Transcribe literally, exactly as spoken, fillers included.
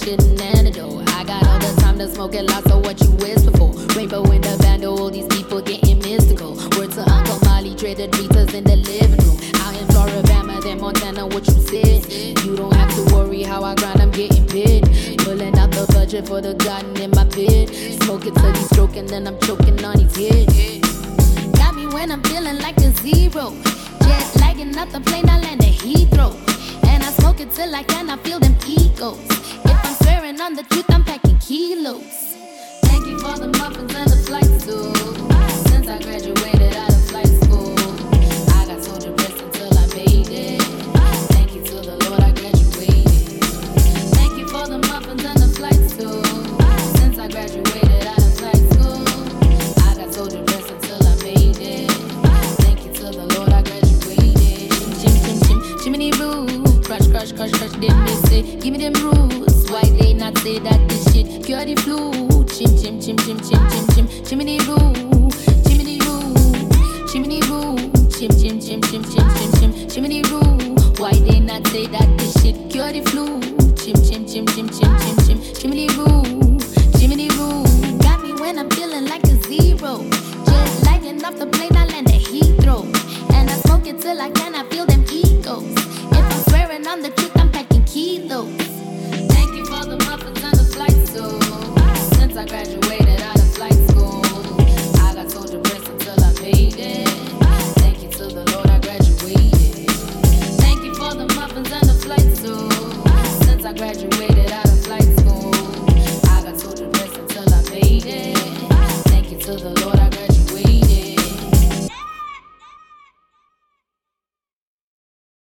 shit an antidote. I got all the time to smoke it lots of what you whisper for. Rainbow in the bando, all these people getting mystical. Word to Uncle Molly, traded pizzas in the living room. Out in Florida, then Montana, what you said. You don't have to worry how I grind, I'm getting paid. Pulling out the budget for the garden in my bed. Smoke it till he's stroking, then I'm choking on his head. Got me when I'm feeling like a zero. Jet lagging up the plane, I land at Heathrow. And I smoke it till I cannot feel them egos. If I'm swearing on the truth, I'm packing kilos. Thank you for the muffins and the flights too. Since I graduated out of flight school, I got so depressed until I made it. Thank you to the Lord I graduated. Thank you for the muffins and the flights too. Since I graduated out of flight school, I got so depressed until I made it. Thank you to the Lord I graduated. Chim chim chim chim chimney root, crush crush crush crush, them they say, give me them roots. Why they not say that this shit cure the flu? Chim chim chim chim chim chim chim chimney root, chimney root, chimney root, chim chim chim chim chim chim chim chimney root. Why they not say that this shit cure the flu? Chim chim chim chim chim chim chim chimney root, chimney root. Got me when I'm feeling like a zero. Just lagging off the plane, I land at Heathrow. And I smoke it till I cannot feel them egos. If I'm swearing on the truth, I'm packing kilos. Thank you for the muffins and the flights too. Since I graduated out of flight school, I got so depressed until I made it. Thank you to the Lord I graduated. Thank you for the muffins and the flights too. Since I graduated